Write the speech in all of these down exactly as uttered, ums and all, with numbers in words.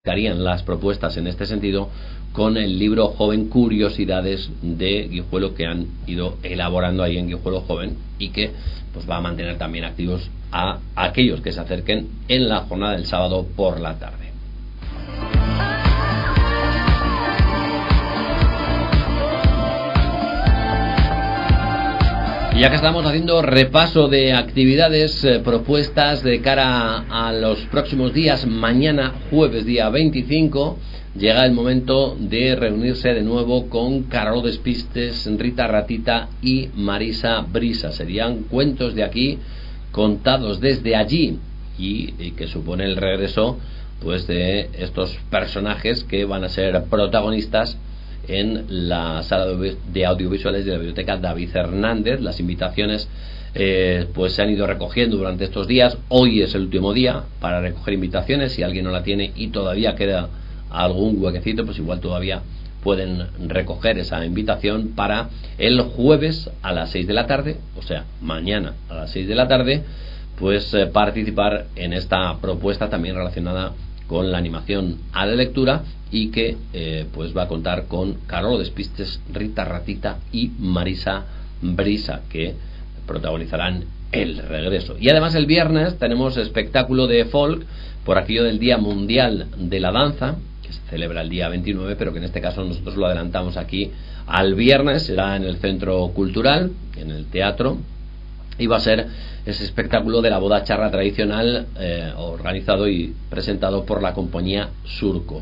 harían las propuestas en este sentido con el libro Joven Curiosidades de Guijuelo, que han ido elaborando ahí en Guijuelo Joven, y que pues va a mantener también activos a aquellos que se acerquen en la jornada del sábado por la tarde. Y ya que estamos haciendo repaso de actividades, eh, propuestas de cara a, a los próximos días, mañana jueves día veinticinco llega el momento de reunirse de nuevo con Carol Despistes, Rita Ratita y Marisa Brisa. Serían cuentos de aquí contados desde allí, y, y que supone el regreso pues de estos personajes que van a ser protagonistas en la sala de audiovisuales de la Biblioteca David Hernández. Las invitaciones eh, pues se han ido recogiendo durante estos días. Hoy es el último día para recoger invitaciones. Si alguien no la tiene y todavía queda algún huequecito, pues igual todavía pueden recoger esa invitación para el jueves a las seis de la tarde, o sea, mañana a las seis de la tarde, pues eh, participar en esta propuesta también relacionada con la animación a la lectura, y que eh, pues va a contar con Carol Despistes, Rita Ratita y Marisa Brisa, que protagonizarán el regreso. Y además el viernes tenemos espectáculo de folk por aquello del Día Mundial de la Danza, que se celebra el día veintinueve, pero que en este caso nosotros lo adelantamos aquí al viernes. Será en el Centro Cultural, en el teatro, y va a ser ese espectáculo de la boda charra tradicional, eh, organizado y presentado por la compañía Surco.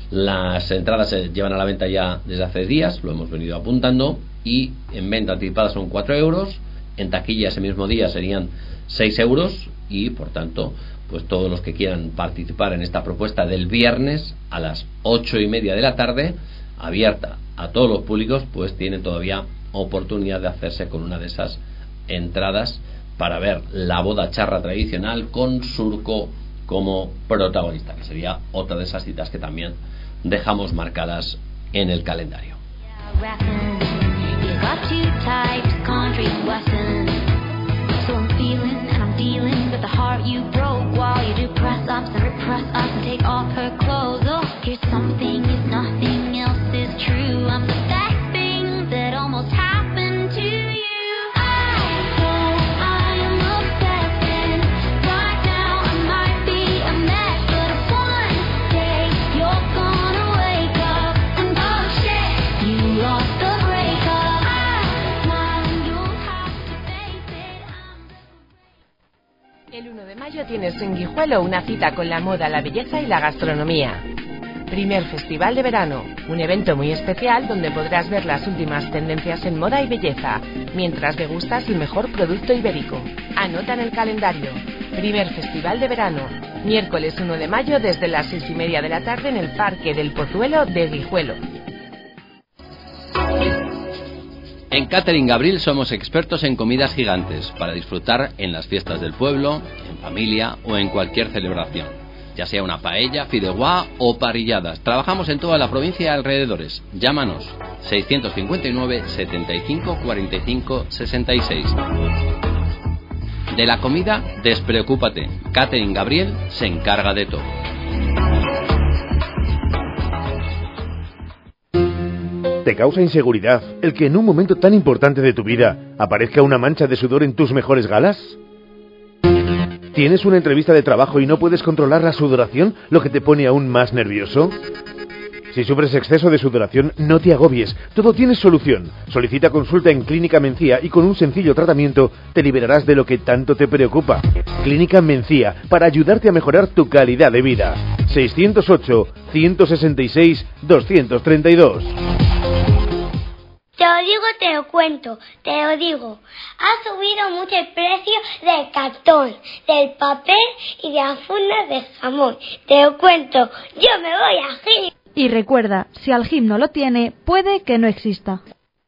Las entradas se llevan a la venta ya desde hace días, lo hemos venido apuntando, y en venta anticipada son cuatro euros, en taquilla ese mismo día serían seis euros, y por tanto pues todos los que quieran participar en esta propuesta del viernes a las ocho y media de la tarde, abierta a todos los públicos, pues tienen todavía oportunidad de hacerse con una de esas entradas para ver la boda charra tradicional con Surco como protagonista, que sería otra de esas citas que también dejamos marcadas en el calendario. El uno de mayo tienes en Guijuelo una cita con la moda, la belleza y la gastronomía. Primer Festival de Verano, un evento muy especial donde podrás ver las últimas tendencias en moda y belleza, mientras degustas el mejor producto ibérico. Anota en el calendario. Primer Festival de Verano, miércoles uno de mayo desde las seis y media de la tarde en el Parque del Pozuelo de Guijuelo. En Catering Gabriel somos expertos en comidas gigantes para disfrutar en las fiestas del pueblo, en familia o en cualquier celebración, ya sea una paella, fideuá o parrilladas. Trabajamos en toda la provincia y alrededores. Llámanos seiscientos cincuenta y nueve, setenta y cinco, cuarenta y cinco, sesenta y seis. De la comida, despreocúpate. Catering Gabriel se encarga de todo. ¿Te causa inseguridad el que en un momento tan importante de tu vida aparezca una mancha de sudor en tus mejores galas? ¿Tienes una entrevista de trabajo y no puedes controlar la sudoración, lo que te pone aún más nervioso? Si sufres exceso de sudoración, no te agobies, todo tiene solución. Solicita consulta en Clínica Mencía y con un sencillo tratamiento te liberarás de lo que tanto te preocupa. Clínica Mencía, para ayudarte a mejorar tu calidad de vida. seiscientos ocho, ciento sesenta y seis, doscientos treinta y dos. Te lo digo, te lo cuento, te lo digo. Ha subido mucho el precio del cartón, del papel y de las fundas de jamón. Te lo cuento, yo me voy a Gim. Y recuerda, si Algim no lo tiene, puede que no exista.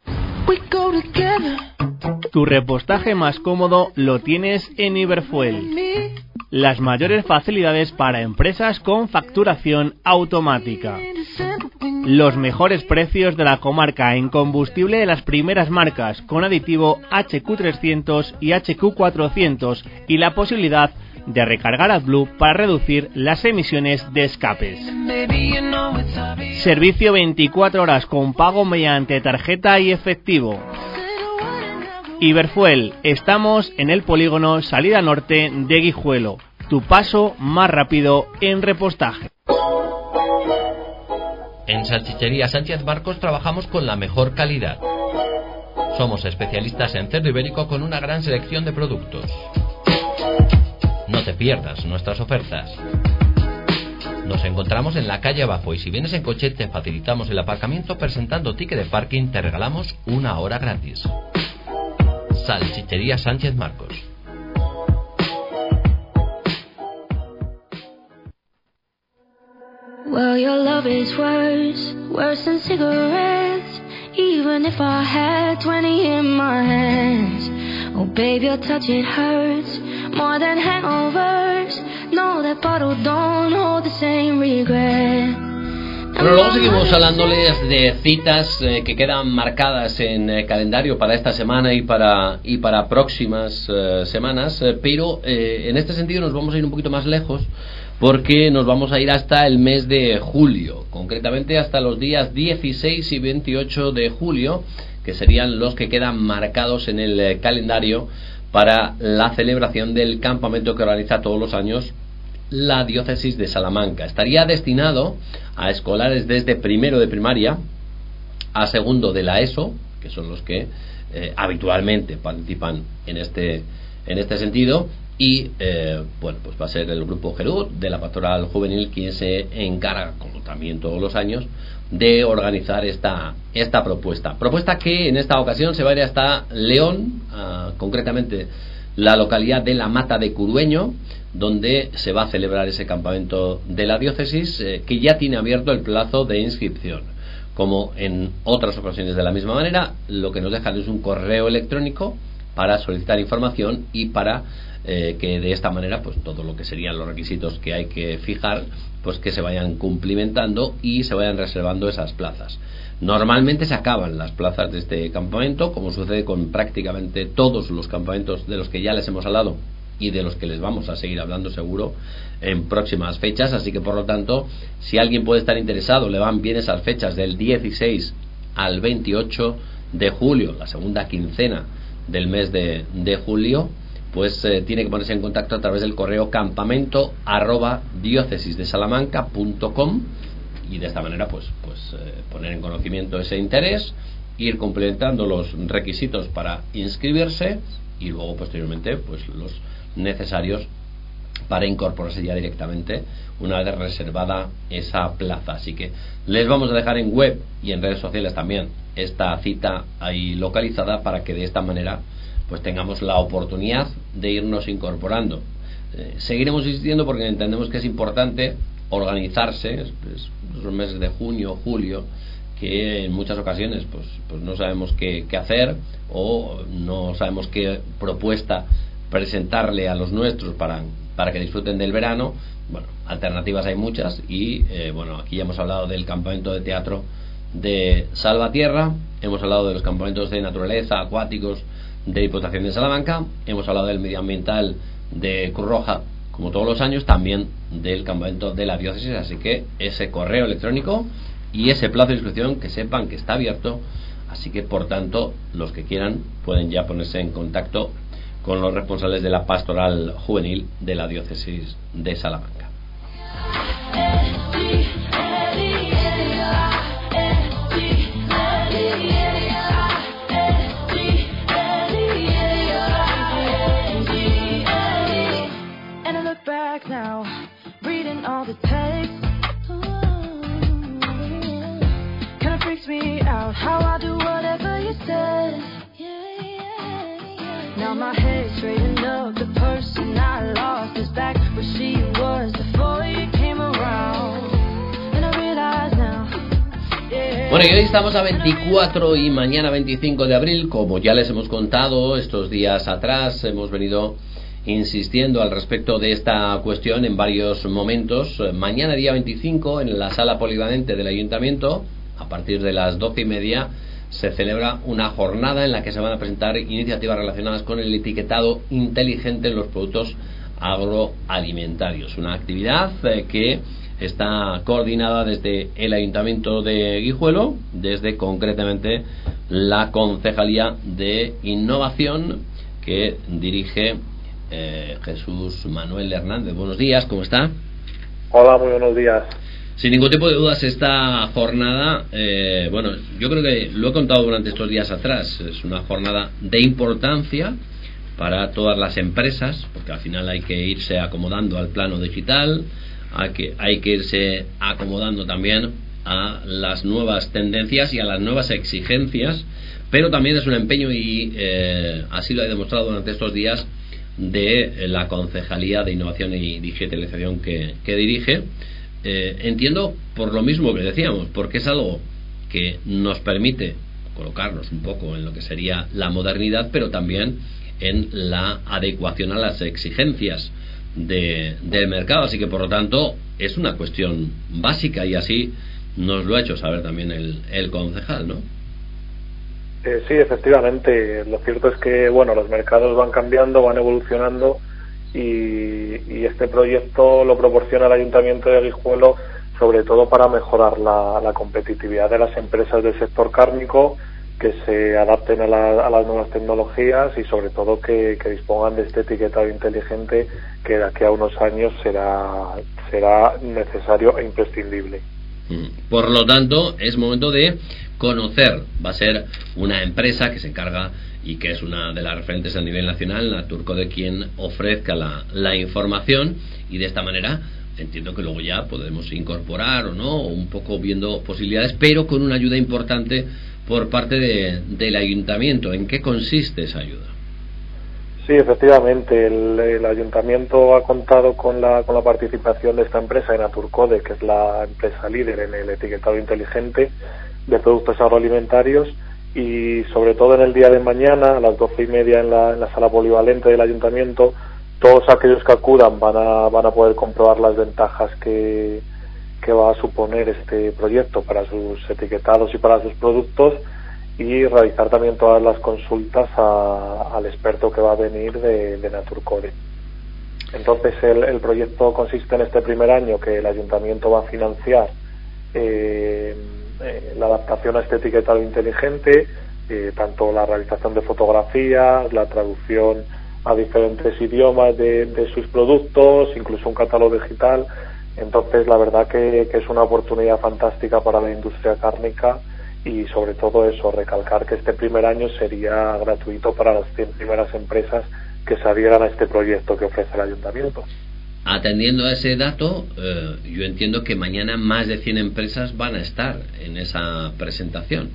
Tu repostaje más cómodo lo tienes en Iberfuel. Las mayores facilidades para empresas con facturación automática. Los mejores precios de la comarca en combustible de las primeras marcas con aditivo H Q trescientos y H Q cuatrocientos y la posibilidad de recargar AdBlue para reducir las emisiones de escapes. Servicio veinticuatro horas con pago mediante tarjeta y efectivo. Iberfuel, estamos en el polígono Salida Norte de Guijuelo, tu paso más rápido en repostaje. En Salchichería Sánchez Marcos trabajamos con la mejor calidad. Somos especialistas en cerdo ibérico con una gran selección de productos. No te pierdas nuestras ofertas. Nos encontramos en la calle abajo y si vienes en coche te facilitamos el aparcamiento presentando ticket de parking, te regalamos una hora gratis. Salchichería Sánchez Marcos. Well, your love is worse, worse than cigarettes. Even if I had twenty in my hands. Oh, babe, your touch, it hurts more than hangovers. No, that bottle don't hold the same regret. Bueno, luego seguimos hablándoles de citas eh, que quedan marcadas en eh, calendario para esta semana y para y para próximas eh, semanas, eh, pero eh, en este sentido nos vamos a ir un poquito más lejos porque nos vamos a ir hasta el mes de julio, concretamente hasta los días dieciséis y veintiocho de julio, que serían los que quedan marcados en el eh, calendario para la celebración del campamento que organiza todos los años la diócesis de Salamanca. Estaría destinado a escolares desde primero de primaria a segundo de la ESO, que son los que eh, habitualmente participan en este en este sentido, y eh, bueno, pues va a ser el grupo Jerud de la Pastoral Juvenil quien se encarga, como también todos los años, de organizar esta esta propuesta propuesta que en esta ocasión se va a ir hasta León, uh, concretamente la localidad de La Mata de Curueño, donde se va a celebrar ese campamento de la diócesis, eh, que ya tiene abierto el plazo de inscripción. Como en otras ocasiones de la misma manera, lo que nos dejan es un correo electrónico para solicitar información y para eh, que de esta manera pues todo lo que serían los requisitos que hay que fijar pues que se vayan cumplimentando y se vayan reservando esas plazas. Normalmente se acaban las plazas de este campamento, como sucede con prácticamente todos los campamentos de los que ya les hemos hablado y de los que les vamos a seguir hablando seguro en próximas fechas, así que por lo tanto, si alguien puede estar interesado, le van bien esas fechas del dieciséis al veintiocho de julio, la segunda quincena del mes de, de julio, pues eh, tiene que ponerse en contacto a través del correo campamento arroba diócesis de salamanca punto com y de esta manera pues, pues eh, poner en conocimiento ese interés, ir completando los requisitos para inscribirse y luego posteriormente pues los necesarios para incorporarse ya directamente una vez reservada esa plaza. Así que les vamos a dejar en web y en redes sociales también esta cita ahí localizada para que de esta manera pues tengamos la oportunidad de irnos incorporando. Eh, seguiremos insistiendo porque entendemos que es importante organizarse. Es, es los meses de junio, julio, que en muchas ocasiones pues, pues no sabemos qué, qué hacer o no sabemos qué propuesta presentarle a los nuestros para, para que disfruten del verano. Bueno, alternativas hay muchas y eh, bueno, aquí ya hemos hablado del campamento de teatro de Salvatierra, hemos hablado de los campamentos de naturaleza, acuáticos de Diputación de Salamanca, hemos hablado del medioambiental de Cruz Roja, como todos los años, también del campamento de la diócesis, así que ese correo electrónico y ese plazo de inscripción que sepan que está abierto, así que por tanto los que quieran pueden ya ponerse en contacto con los responsables de la pastoral juvenil de la diócesis de Salamanca. Now my head's straightened up. The person I lost is back where she was before you came around. And I realize now, yeah. Bueno, y hoy estamos a veinticuatro y mañana veinticinco de abril, como ya les hemos contado estos días atrás, hemos venido insistiendo al respecto de esta cuestión en varios momentos. Mañana día veinticinco en la sala polivalente del Ayuntamiento, a partir de las doce y media, se celebra una jornada en la que se van a presentar iniciativas relacionadas con el etiquetado inteligente en los productos agroalimentarios. Una actividad eh, que está coordinada desde el Ayuntamiento de Guijuelo, desde concretamente la Concejalía de Innovación que dirige eh, Jesús Manuel Hernández. Buenos días, ¿cómo está? Hola, muy buenos días. Sin ningún tipo de dudas, esta jornada, eh, bueno, yo creo que lo he contado durante estos días atrás, es una jornada de importancia para todas las empresas, porque al final hay que irse acomodando al plano digital, hay que, hay que irse acomodando también a las nuevas tendencias y a las nuevas exigencias, pero también es un empeño, y eh, así lo he demostrado durante estos días, de la Concejalía de Innovación y Digitalización que, que dirige. Eh, entiendo por lo mismo que decíamos, porque es algo que nos permite colocarnos un poco en lo que sería la modernidad, pero también en la adecuación a las exigencias de, del mercado, así que por lo tanto es una cuestión básica, y así nos lo ha hecho saber también el, el concejal, ¿no? Eh, sí, efectivamente, lo cierto es que bueno, los mercados van cambiando, van evolucionando, y, y este proyecto lo proporciona el Ayuntamiento de Guijuelo sobre todo para mejorar la, la competitividad de las empresas del sector cárnico, que se adapten a, la, a las nuevas tecnologías y sobre todo que, que dispongan de este etiquetado inteligente que de aquí a unos años será, será necesario e imprescindible. Por lo tanto, es momento de conocer. Va a ser una empresa que se encarga y que es una de las referentes a nivel nacional, Naturco, de quien ofrezca la, la información, y de esta manera entiendo que luego ya podemos incorporar o no, o un poco viendo posibilidades, pero con una ayuda importante por parte de, del Ayuntamiento. ¿En qué consiste esa ayuda? Sí, efectivamente, el, el Ayuntamiento ha contado con la, con la participación de esta empresa, de Naturcode, que es la empresa líder en el etiquetado inteligente de productos agroalimentarios, y sobre todo en el día de mañana, a las doce y media en la, en la sala polivalente del Ayuntamiento, todos aquellos que acudan van a, van a poder comprobar las ventajas que, que va a suponer este proyecto para sus etiquetados y para sus productos, y realizar también todas las consultas a, al experto que va a venir de, de Naturcode. Entonces el, el proyecto consiste en este primer año que el Ayuntamiento va a financiar eh, eh, la adaptación a este etiquetado inteligente, eh, tanto la realización de fotografías, la traducción a diferentes idiomas de, de sus productos, incluso un catálogo digital. Entonces la verdad que, que es una oportunidad fantástica para la industria cárnica, y sobre todo eso, recalcar que este primer año sería gratuito para las cien primeras empresas que se adhieran a este proyecto que ofrece el Ayuntamiento. Atendiendo a ese dato, eh, yo entiendo que mañana más de cien empresas van a estar en esa presentación.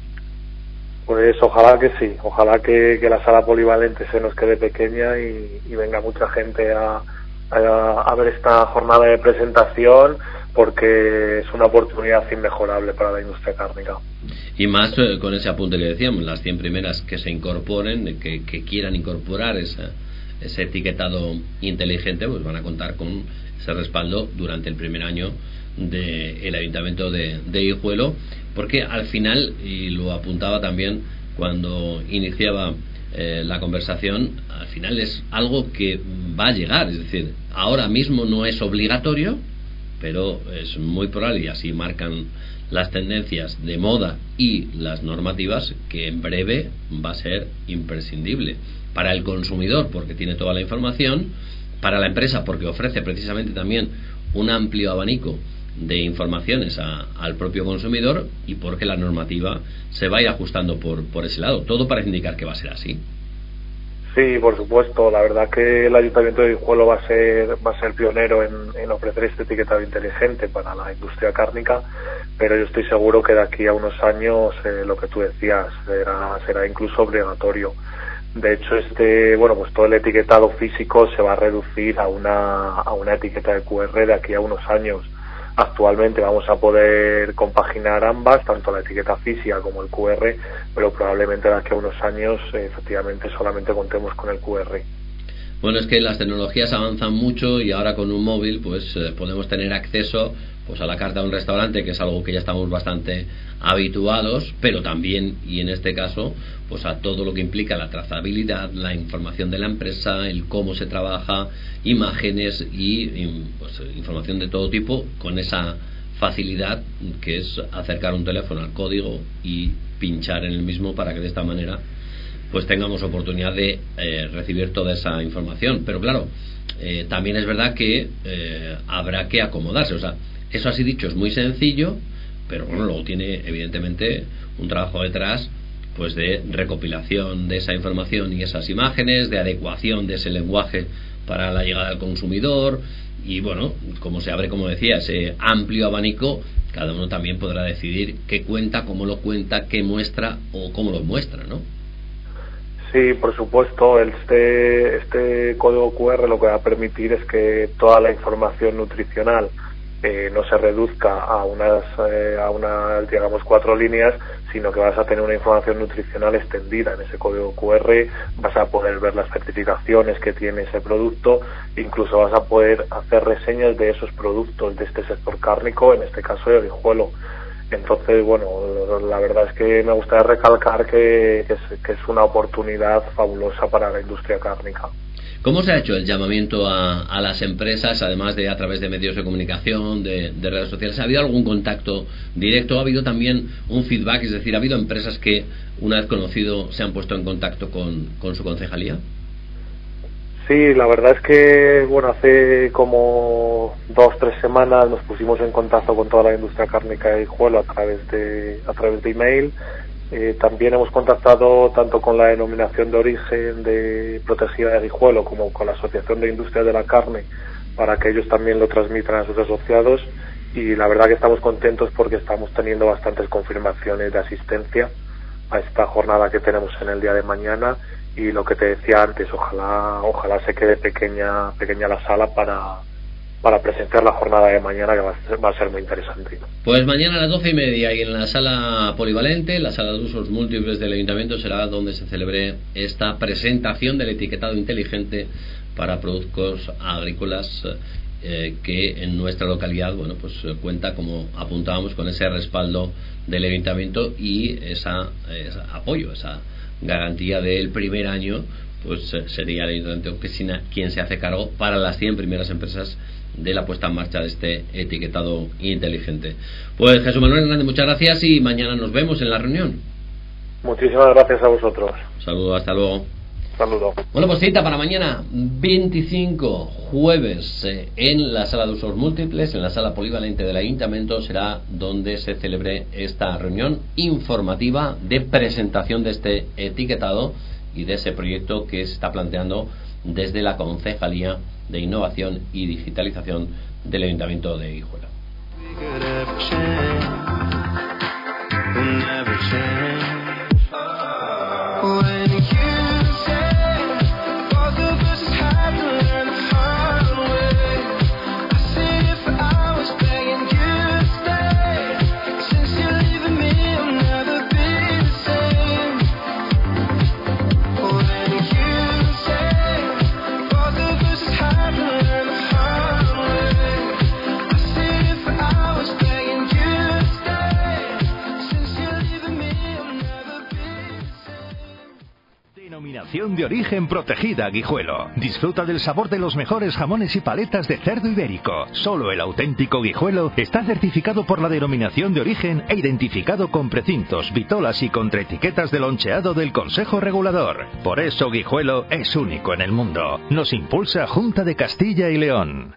Pues ojalá que sí, ojalá que, que la sala polivalente se nos quede pequeña y, y venga mucha gente a, a, a ver esta jornada de presentación, porque es una oportunidad inmejorable para la industria cárnica. Y más eh, con ese apunte que decíamos, las cien primeras que se incorporen, que, que quieran incorporar esa, ese etiquetado inteligente, pues van a contar con ese respaldo durante el primer año del Ayuntamiento de, de Guijuelo, porque al final, y lo apuntaba también cuando iniciaba eh, la conversación, al final es algo que va a llegar, es decir, ahora mismo no es obligatorio, pero es muy probable, y así marcan las tendencias de moda y las normativas, que en breve va a ser imprescindible para el consumidor, porque tiene toda la información, para la empresa, porque ofrece precisamente también un amplio abanico de informaciones a, al propio consumidor, y porque la normativa se va a ir ajustando por, por ese lado. Todo parece indicar que va a ser así. Sí, por supuesto. La verdad que el Ayuntamiento de Guijuelo va a ser va a ser pionero en, en ofrecer este etiquetado inteligente para la industria cárnica, pero yo estoy seguro que de aquí a unos años eh, lo que tú decías será será incluso obligatorio. De hecho, este bueno pues todo el etiquetado físico se va a reducir a una a una etiqueta de Q R de aquí a unos años. Actualmente vamos a poder compaginar ambas, tanto la etiqueta física como el Q R, pero probablemente de aquí a unos años eh, efectivamente solamente contemos con el Q R. Bueno, es que las tecnologías avanzan mucho, y ahora con un móvil pues eh, podemos tener acceso pues a la carta de un restaurante, que es algo que ya estamos bastante habituados, pero también, y en este caso, pues a todo lo que implica la trazabilidad, la información de la empresa, el cómo se trabaja, imágenes y, y pues, información de todo tipo, con esa facilidad que es acercar un teléfono al código y pinchar en el mismo, para que de esta manera pues tengamos oportunidad de eh, recibir toda esa información. Pero claro, eh, también es verdad que eh, habrá que acomodarse. O sea, eso así dicho es muy sencillo, pero bueno, luego tiene evidentemente un trabajo detrás, pues de recopilación de esa información y esas imágenes, de adecuación de ese lenguaje para la llegada al consumidor. Y bueno, como se abre, como decía, ese amplio abanico, cada uno también podrá decidir qué cuenta, cómo lo cuenta, qué muestra o cómo lo muestra, ¿no? Sí, por supuesto. Este, este código cu erre lo que va a permitir es que toda la información nutricional eh, no se reduzca a unas, eh, a unas, digamos, cuatro líneas, sino que vas a tener una información nutricional extendida en ese código cu erre. Vas a poder ver las certificaciones que tiene ese producto, incluso vas a poder hacer reseñas de esos productos de este sector cárnico, en este caso de Guijuelo. Entonces, bueno, la verdad es que me gustaría recalcar que, que, es, que es una oportunidad fabulosa para la industria cárnica. ¿Cómo se ha hecho el llamamiento a, a las empresas, además de a través de medios de comunicación, de, de redes sociales? ¿Ha habido algún contacto directo? ¿Ha habido también un feedback? Es decir, ¿ha habido empresas que, una vez conocido, se han puesto en contacto con, con su concejalía? Sí, la verdad es que, bueno, hace como dos, tres semanas nos pusimos en contacto con toda la industria cárnica de Guijuelo a través de, a través de email. Eh, también hemos contactado tanto con la denominación de origen de protegida de Guijuelo como con la Asociación de Industria de la Carne, para que ellos también lo transmitan a sus asociados, y la verdad que estamos contentos porque estamos teniendo bastantes confirmaciones de asistencia a esta jornada que tenemos en el día de mañana. Y lo que te decía antes, ojalá ojalá se quede pequeña pequeña la sala para para presenciar la jornada de mañana, que va a ser, va a ser muy interesante. Pues mañana a las doce y media, y en la sala polivalente, la sala de usos múltiples del Ayuntamiento, será donde se celebre esta presentación del etiquetado inteligente para productos agrícolas, eh, que en nuestra localidad, bueno, pues cuenta, como apuntábamos, con ese respaldo del Ayuntamiento y esa, ese apoyo, esa garantía del primer año, pues sería el Ayuntamiento quien se hace cargo para las cien primeras empresas de la puesta en marcha de este etiquetado inteligente. Pues Jesús Manuel Hernández, muchas gracias, y mañana nos vemos en la reunión. Muchísimas gracias a vosotros. Saludos, hasta luego. Saludos. Bueno, pues cita para mañana veinticinco, jueves, eh, en la sala de usos múltiples, en la sala polivalente del Ayuntamiento, será donde se celebre esta reunión informativa de presentación de este etiquetado y de ese proyecto que se está planteando desde la Concejalía de Innovación y Digitalización del Ayuntamiento de Guijuelo. Denominación de origen protegida Guijuelo. Disfruta del sabor de los mejores jamones y paletas de cerdo ibérico. Solo el auténtico Guijuelo está certificado por la denominación de origen e identificado con precintos, vitolas y contraetiquetas de loncheado del Consejo Regulador. Por eso Guijuelo es único en el mundo. Nos impulsa Junta de Castilla y León.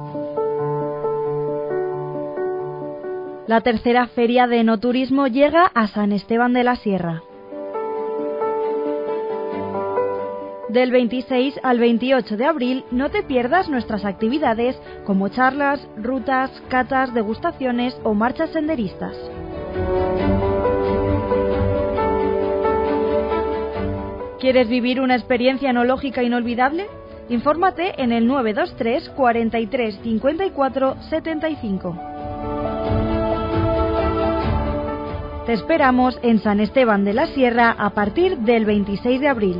La tercera feria de enoturismo llega a San Esteban de la Sierra. Del veintiséis al veintiocho de abril no te pierdas nuestras actividades como charlas, rutas, catas, degustaciones o marchas senderistas. ¿Quieres vivir una experiencia enológica inolvidable? Infórmate en el nueve dos tres, cuarenta y tres, cincuenta y cuatro, setenta y cinco. Te esperamos en San Esteban de la Sierra a partir del veintiséis de abril.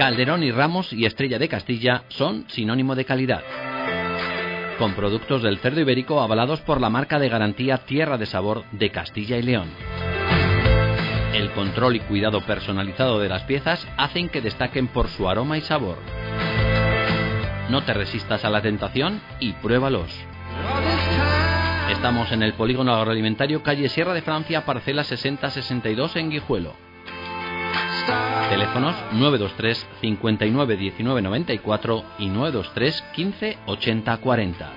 Calderón y Ramos y Estrella de Castilla son sinónimo de calidad. Con productos del cerdo ibérico avalados por la marca de garantía Tierra de Sabor de Castilla y León. El control y cuidado personalizado de las piezas hacen que destaquen por su aroma y sabor. No te resistas a la tentación y pruébalos. Estamos en el Polígono Agroalimentario, calle Sierra de Francia, parcela sesenta sesenta y dos en Guijuelo. Teléfonos nueve dos tres cincuenta y nueve diecinueve noventa y cuatro y nueve dos tres quince ochenta cuarenta.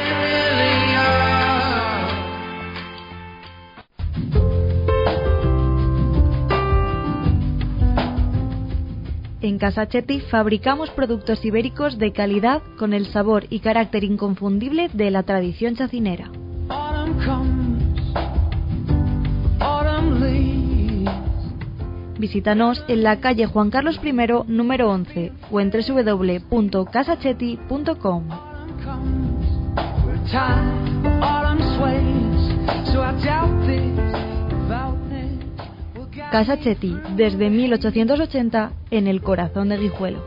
En Casa Chetti fabricamos productos ibéricos de calidad con el sabor y carácter inconfundible de la tradición chacinera. Visítanos en la calle Juan Carlos primero, número once, o en doble u doble u doble u punto casa chetti punto com. Casa Chetti, desde mil ochocientos ochenta, en el corazón de Guijuelo.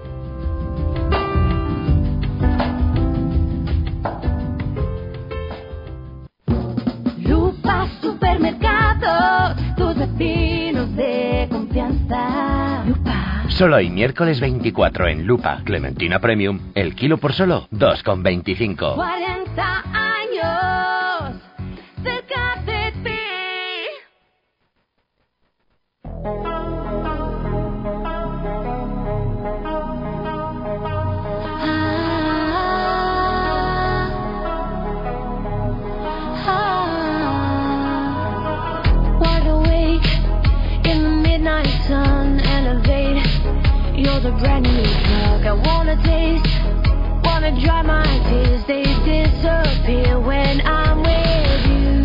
Lupa Supermercados, tus vecinos de confianza. Lupa. Solo hoy, miércoles veinticuatro, en Lupa, Clementina Premium, el kilo por solo dos con veinticinco. cuarenta años cerca de ti. You're the brand new drug I wanna taste, wanna dry my tears, they disappear when I'm with you.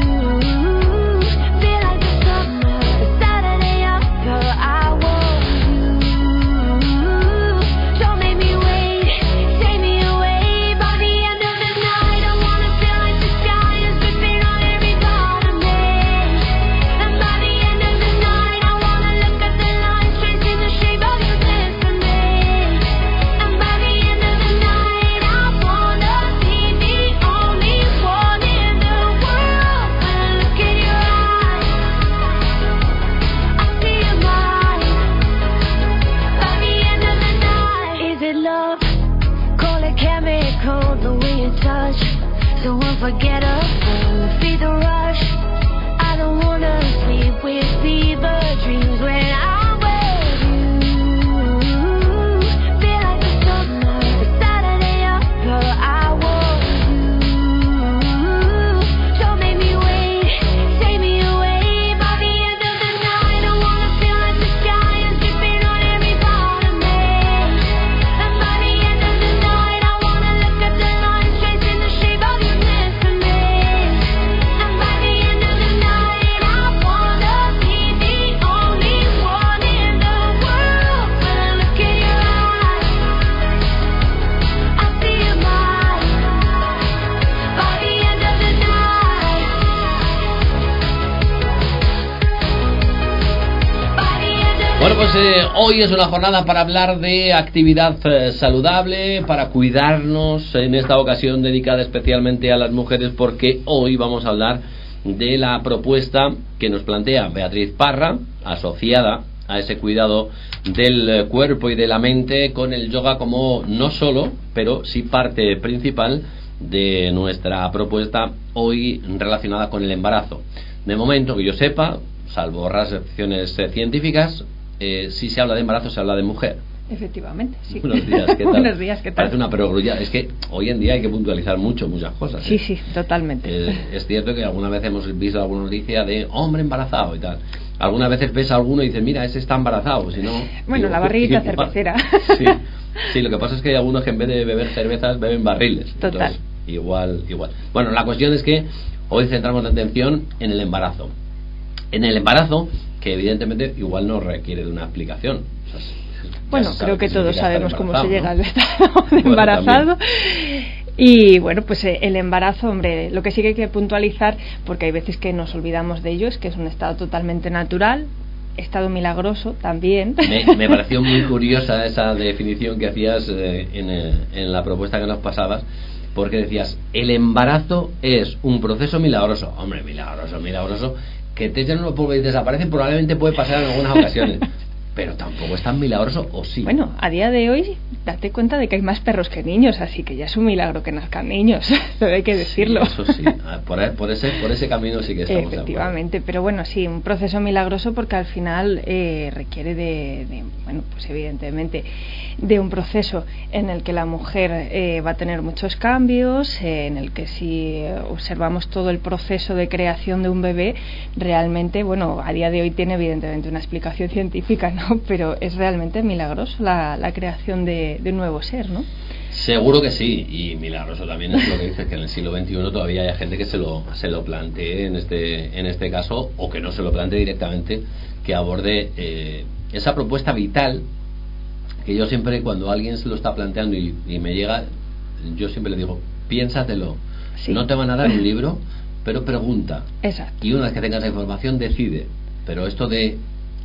Feel like the summer, the Saturday after I want you. Don't make me wait, take me away. By the end of the night I wanna feel like the sky is dripping on every part of me. And by the end of the night I wanna look at the lines tracing the shape of your lips for me. And by the end of the night I wanna be the only one in the world. When I look in your eyes, I see your mind. By the end of the night, is it love? Call it chemical, the way you touch, so unforgettable. Feed the rush, I don't wanna sleep with fever dreams when I'm with you. Feel like the summer, the Saturday after I want you. Don't make me wait, take me away. By the end of the night I wanna feel like the sky is dripping on every part of me. And by the end of the night I wanna look at the lines tracing the shape of your lips for me. And by the end of the night I wanna be the only one in the world. When I look in your eyes, I see your mind. By the end of the night, by the end of the Bueno, pues eh, hoy es una jornada para hablar de actividad eh, saludable, para cuidarnos, en esta ocasión dedicada especialmente a las mujeres, porque hoy vamos a hablar de la propuesta que nos plantea Beatriz Parra, asociada a ese cuidado del eh, cuerpo y de la mente, con el yoga como no solo, pero sí parte principal de nuestra propuesta hoy relacionada con el embarazo. De momento, que yo sepa, salvo raras excepciones eh, científicas, eh, si se habla de embarazo se habla de mujer. Efectivamente, sí. Buenos días, ¿qué tal? Buenos días, ¿qué tal? Parece una perogrulla. Es que hoy en día hay que puntualizar mucho, muchas cosas. Sí, ¿eh? sí, totalmente. Eh, es cierto que alguna vez hemos visto alguna noticia de hombre embarazado y tal. Algunas veces ves a alguno y dices, mira, ese está embarazado. Si no, bueno, digo, la barriguita ¿qué- qué cervecera. Sí, sí, lo que pasa es que hay algunos que en vez de beber cervezas beben barriles. Total. Entonces, igual, igual. Bueno, la cuestión es que hoy centramos la atención en el embarazo. En el embarazo, que evidentemente igual no requiere de una explicación. O sea, Bueno, ya se sabe creo que qué todos significa sabemos estar cómo se llega embarazado, al estado de Bueno, embarazado. también. Y bueno, pues eh, el embarazo, hombre, lo que sí que hay que puntualizar, porque hay veces que nos olvidamos de ello, es que es un estado totalmente natural, estado milagroso también. Me, me pareció muy curiosa esa definición que hacías eh, en, eh, en la propuesta que nos pasabas, porque decías, el embarazo es un proceso milagroso. Hombre, milagroso, milagroso, que te echan unos polvos y desaparecen, probablemente puede pasar en algunas ocasiones. Pero tampoco es tan milagroso, ¿o sí? Bueno, a día de hoy, date cuenta de que hay más perros que niños, así que ya es un milagro que nazcan niños, eso hay que decirlo. Sí, eso sí, por, por, ese, por ese camino sí que estamos. Efectivamente, pero bueno, sí, un proceso milagroso porque al final eh, requiere de, de, bueno, pues evidentemente, de un proceso en el que la mujer eh, va a tener muchos cambios, eh, en el que si observamos todo el proceso de creación de un bebé, realmente, bueno, a día de hoy tiene evidentemente una explicación científica, ¿no? Pero es realmente milagroso la, la creación de, de un nuevo ser, ¿no? Seguro que sí, y milagroso también es lo que dices, que en el siglo veintiuno todavía hay gente que se lo, se lo plantee en este, en este caso, o que no se lo plantee directamente, que aborde eh, esa propuesta vital, que yo siempre, cuando alguien se lo está planteando y, y me llega, yo siempre le digo, piénsatelo, sí. No te van a dar un libro, pero pregunta. Exacto. Y una vez que tengas la información, decide. Pero esto de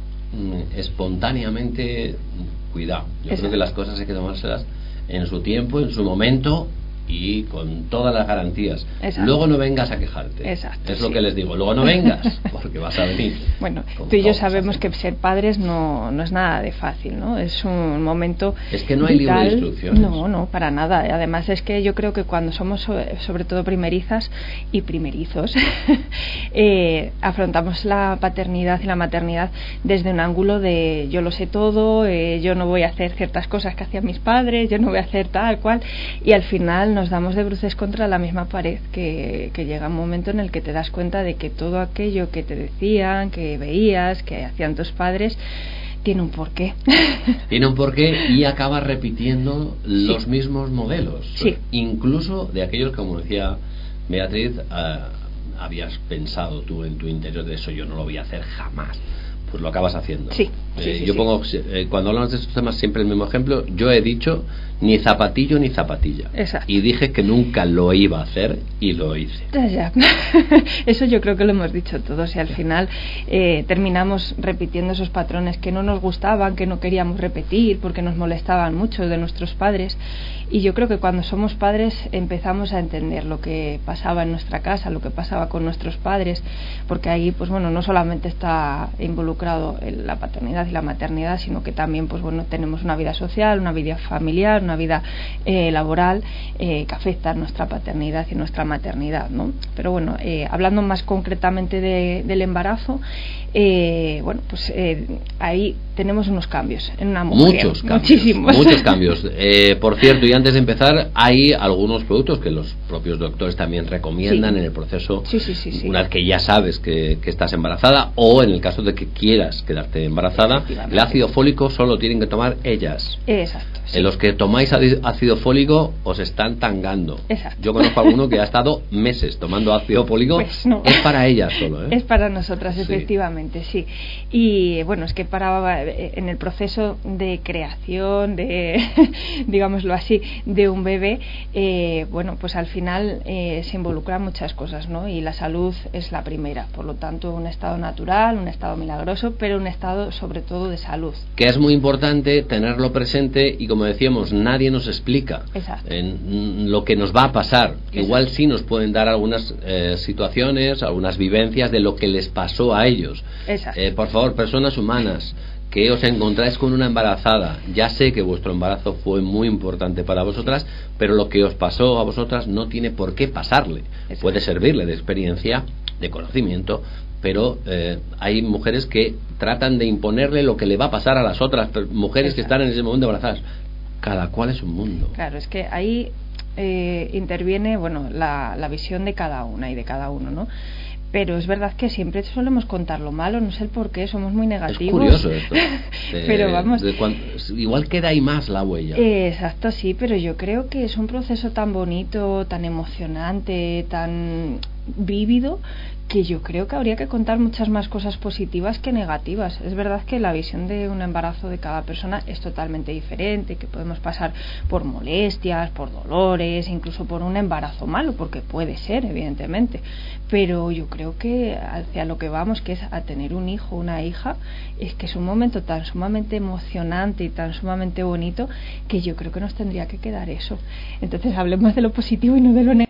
espontáneamente, cuidado, yo Exacto. creo que las cosas hay que tomárselas en su tiempo, en su momento y con todas las garantías. Exacto. Luego no vengas a quejarte. Exacto, es sí. lo que les digo, luego no vengas porque vas a venir. Bueno, tú y yo sabemos que ser padres no, no es nada de fácil, ¿no? Es un momento es que no hay vital. Libro de instrucciones. No, no, para nada. Además es que yo creo que cuando somos sobre, sobre todo primerizas y primerizos eh, afrontamos la paternidad y la maternidad desde un ángulo de yo lo sé todo, eh, yo no voy a hacer ciertas cosas que hacían mis padres, yo no voy a hacer tal cual, y al final nos damos de bruces contra la misma pared, que, que llega un momento en el que te das cuenta de que todo aquello que te decían, que veías, que hacían tus padres, tiene un porqué. Tiene un porqué y acabas repitiendo los sí. mismos modelos. Sí. Incluso de aquellos, como decía Beatriz, uh, habías pensado tú en tu interior de eso, yo no lo voy a hacer jamás. Pues lo acabas haciendo. Sí, eh, sí, sí, yo sí. pongo, eh, cuando hablamos de estos temas, siempre el mismo ejemplo. Yo he dicho ni zapatillo ni zapatilla. Exacto. Y dije que nunca lo iba a hacer y lo hice. Ya, ya. Eso yo creo que lo hemos dicho todos y al final eh, terminamos repitiendo esos patrones que no nos gustaban, que no queríamos repetir porque nos molestaban mucho de nuestros padres. Y yo creo que cuando somos padres empezamos a entender lo que pasaba en nuestra casa, lo que pasaba con nuestros padres, porque ahí, pues bueno, no solamente está involucrado en la paternidad y la maternidad, sino que también, pues bueno, tenemos una vida social, una vida familiar, una vida eh, laboral eh, que afecta a nuestra paternidad y nuestra maternidad, ¿no? Pero bueno, eh, hablando más concretamente de, del embarazo, eh, bueno, pues eh, ahí tenemos unos cambios en una mujer. Muchos cambios. Muchísimos. Muchos cambios. Eh, por cierto, y antes de empezar, hay algunos productos que los propios doctores también recomiendan sí. en el proceso, sí, sí, sí, sí. una vez que ya sabes que, que estás embarazada, o en el caso de que quieras quedarte embarazada, el ácido fólico solo tienen que tomar ellas. Exacto. Sí. En los que tomáis ácido fólico os están tangando. Exacto. Yo conozco a alguno que ha estado meses tomando ácido fólico. Pues no. Es para ellas solo, ¿eh? Es para nosotras, sí. efectivamente, sí. Y bueno, es que para en el proceso de creación, de digámoslo así, de un bebé, eh, bueno, pues al final eh, se involucran muchas cosas, ¿no? Y la salud es la primera. Por lo tanto, un estado natural, un estado milagroso, pero un estado sobre todo de salud. Que es muy importante tenerlo presente y, como decíamos, nadie nos explica en lo que nos va a pasar. Exacto. Igual sí nos pueden dar algunas eh, situaciones, algunas vivencias de lo que les pasó a ellos. Eh, por favor, personas humanas que os encontráis con una embarazada, ya sé que vuestro embarazo fue muy importante para vosotras, pero lo que os pasó a vosotras no tiene por qué pasarle. Exacto. Puede servirle de experiencia, de conocimiento, pero eh, hay mujeres que tratan de imponerle lo que le va a pasar a las otras mujeres Exacto. que están en ese momento embarazadas. Cada cual es un mundo. Claro, es que ahí eh, interviene, bueno, la, la visión de cada una y de cada uno, ¿no? Pero es verdad que siempre solemos contar lo malo, no sé el por qué, somos muy negativos. Es curioso esto. De, pero vamos. De cuando, igual queda ahí más la huella. Eh, exacto, sí, pero yo creo que es un proceso tan bonito, tan emocionante, tan vívido, que yo creo que habría que contar muchas más cosas positivas que negativas. Es verdad que la visión de un embarazo de cada persona es totalmente diferente, que podemos pasar por molestias, por dolores, incluso por un embarazo malo, porque puede ser, evidentemente, pero yo creo que hacia lo que vamos, que es a tener un hijo, una hija, es que es un momento tan sumamente emocionante y tan sumamente bonito, que yo creo que nos tendría que quedar eso. Entonces hablemos de lo positivo y no de lo negativo.